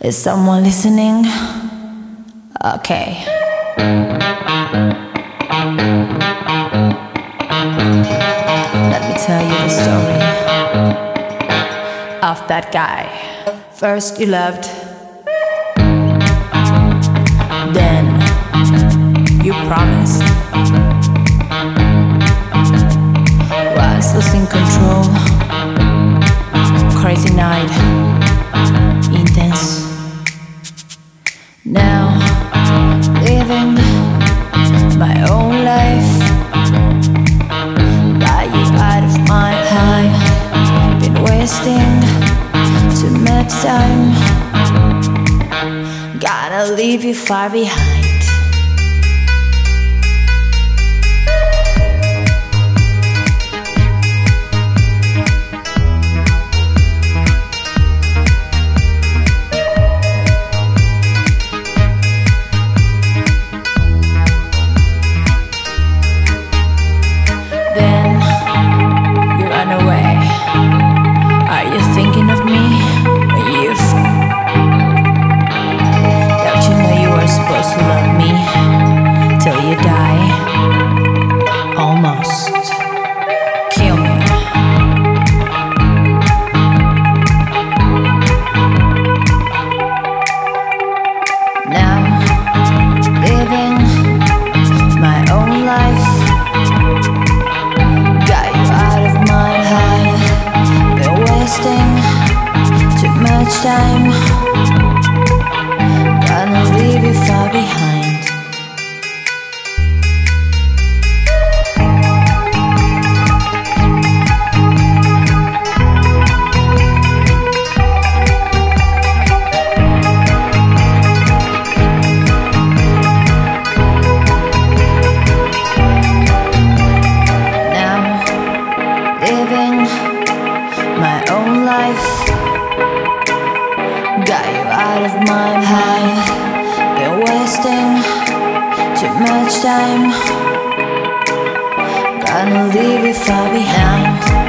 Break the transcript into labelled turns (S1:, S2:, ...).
S1: Is someone listening? Okay. Let me tell you the story of that guy. First you loved, then you promised. Was losing control. Crazy night, intense. Now living my own life. Got you out of my life. Been wasting too much time. Gotta leave you far behind. Then you run away. Are you thinking of me? Don't you know you were supposed to love me till you die? Almost kill me. Now living my own life. Got you out of my life. Been wasting too much time. Gonna leave you far behind. Now living my own life. Got you out of my life. Been wasting too much time. Gonna leave you far behind.